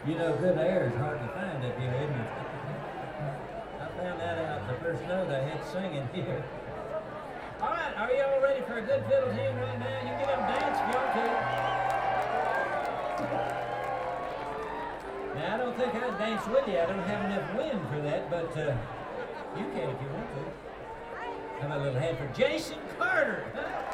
You know, good air is hard to find up here, isn't it? I found that out the first note I had singing here. All right, are you all ready for a good fiddle tune right now? You can get up and dance if you want to. Now, I don't think I'd dance with you. I don't have enough wind for that, but you can if you want to. How about a little hand for Jason Carter? Huh?